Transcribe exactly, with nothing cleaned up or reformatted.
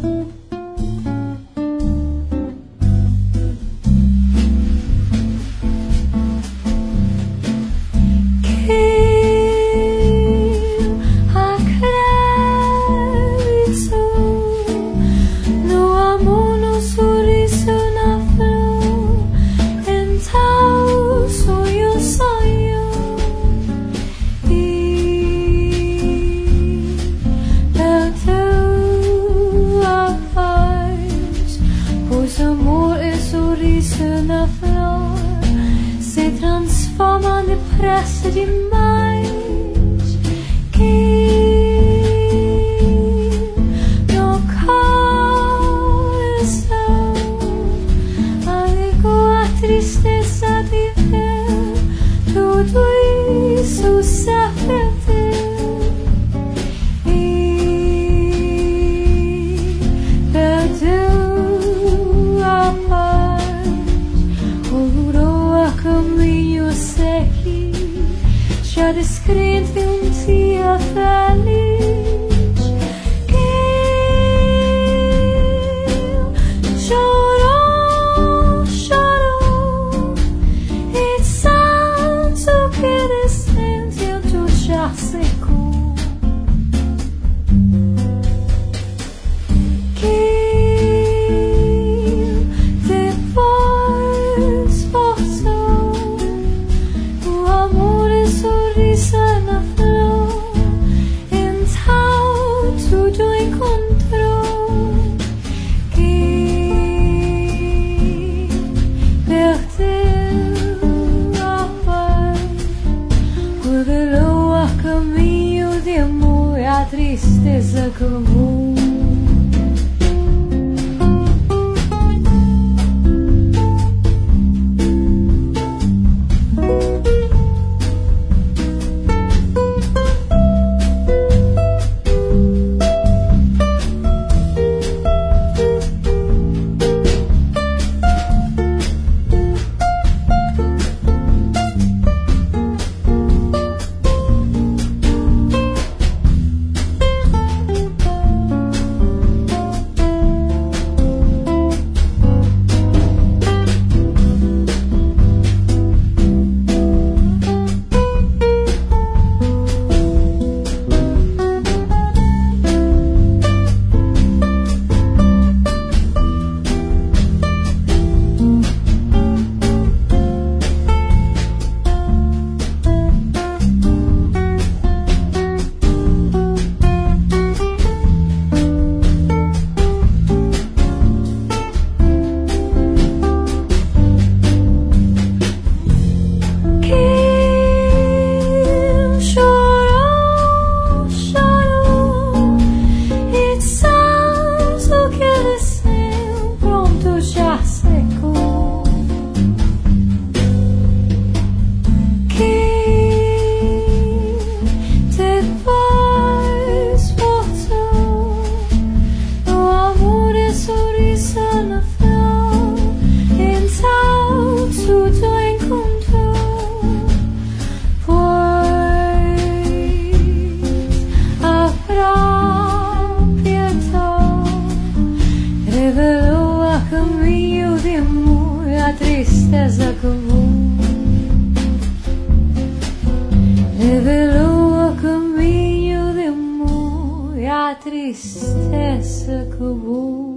Na flor se transforma depressa demais que no coração alegou a tristeza de ver tudo isso se perdeu e perdeu a paz. Caminho seguir, já descrente um dia feliz que chorou, chorou e tanto que descendeu tu já secou que na flor, então tudo encontrou que perdeu a paz, revelou a caminho de amor e a tristeza comum. Tristeza comum revelou o caminho de amor e a tristeza comum.